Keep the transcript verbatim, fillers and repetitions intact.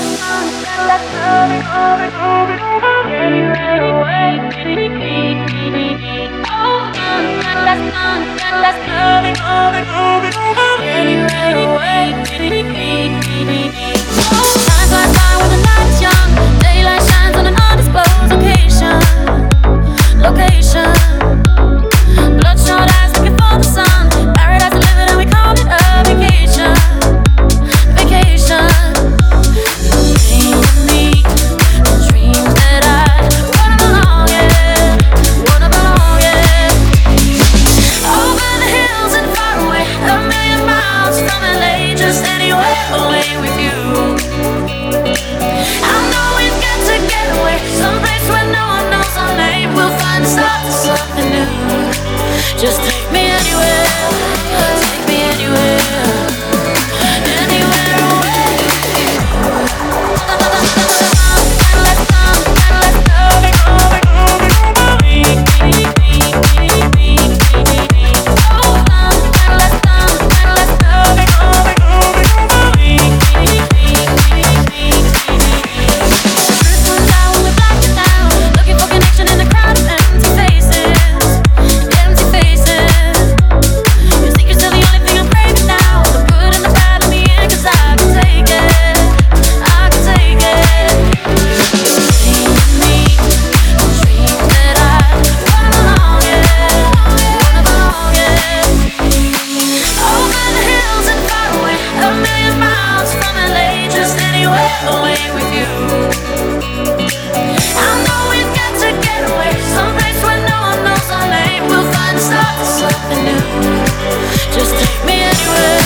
Just take me anywhere, take me anywhere, anywhere away. Looking for connection in the crowd of empty faces. Away with you. I know we've got to get away, someplace where no one knows our name. We'll find a start to something new. Just take me anywhere.